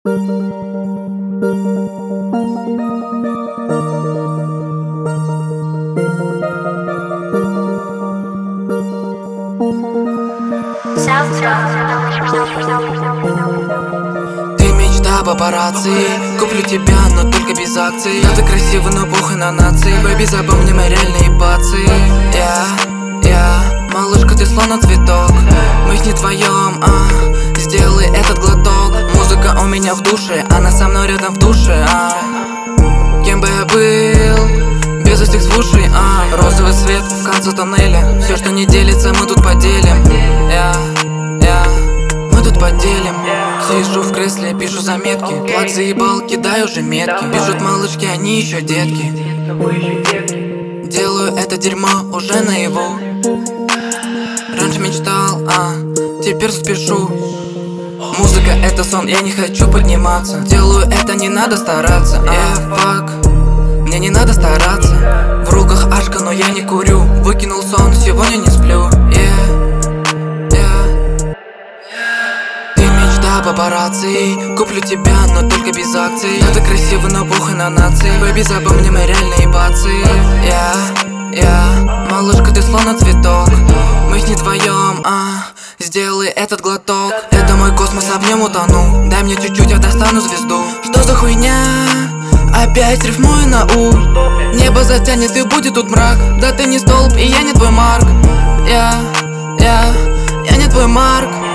Ты мечта папарацци, куплю тебя, но только без акций. Да ты красивый, но похуй на нации. Бэби, запомни мои реальные пацы. Малышка, ты словно цветок. Мысль не твоем, сделай этот глоток. Музыка у меня в душе, она со мной рядом в душе, Кем бы я был без этих слушай, Розовый свет в конце тоннеля. Все, что не делится, мы тут поделим. Мы тут поделим. Сижу в кресле, пишу заметки. Плак заебал, кидаю уже метки. Пишут малышки, они еще детки. Делаю это дерьмо уже наяву. Раньше мечтал, теперь спешу. Музыка это сон, я не хочу подниматься. Делаю это, не надо стараться. Фак, мне не надо стараться. В руках ашка, но я не курю. Выкинул сон, сегодня не сплю. Ты мечта папарацци, куплю тебя, но только без акций. Да ты красивый, но похуй на нации. Бэби, запомни мои реальные бацы. Малышка, ты словно цветок. Мысль не твоем, сделай этот глоток. Это мой космос, а в нем утону. Дай мне чуть-чуть, я достану звезду. Что за хуйня? Опять рифмую на У. Небо затянет и будет тут мрак. Да ты не столб, и я не твой Марк. Я не твой Марк.